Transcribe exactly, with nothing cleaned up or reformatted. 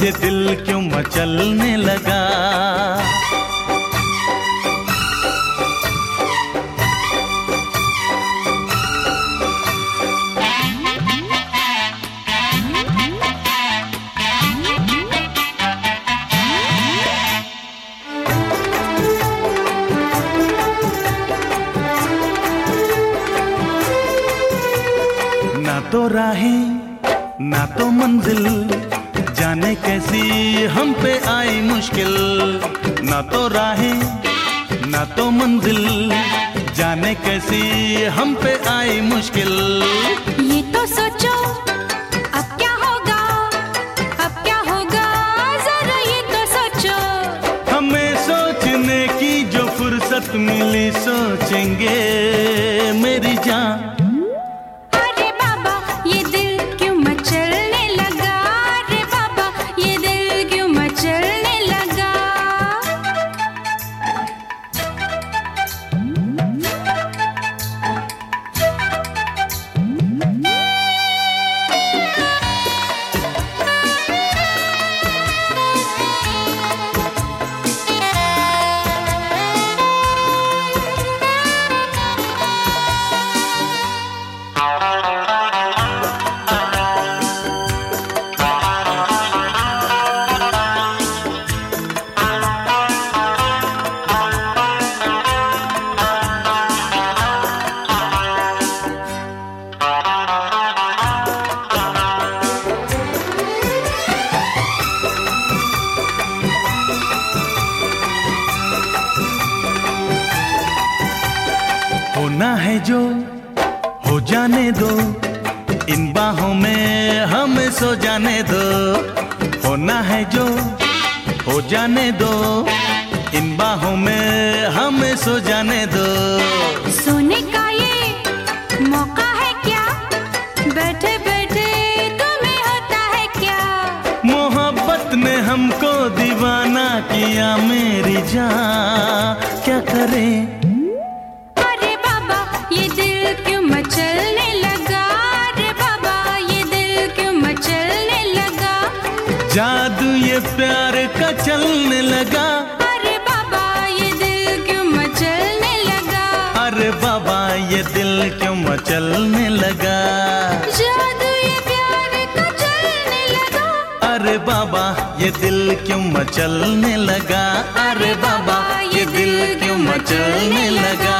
ये दिल क्यों मचलने लगा। ना तो राहें ना तो मंजिल, जाने कैसी हम पे आई मुश्किल। ना तो राहें ना तो मंजिल, जाने कैसी हम पे आई मुश्किल। ये तो सोचो अब क्या होगा, अब क्या होगा जरा ये तो सोचो। हमें सोचने की जो फुर्सत मिली, सोचेंगे मेरी जान। होना है जो हो जाने दो, इन बाहों में हमें सो जाने दो। होना है जो हो जाने दो, इन बाहों में हमें सो जाने दो। सोने का ये मौका है क्या, बैठे बैठे तुम्हें होता है क्या। मोहब्बत ने हमको दीवाना किया मेरी जान, क्या करें। ये दिल क्यों मचलने लगा रे बाबा, ये दिल क्यों मचलने लगा। जादू ये प्यार का चलने लगा। अरे बाबा ये दिल क्यों मचलने लगा। अरे बाबा ये दिल क्यों मचलने लगा। जादू ये प्यार का चलने लगा। अरे बाबा ये दिल क्यों मचलने लगा। अरे बाबा ये दिल क्यों मचलने लगा।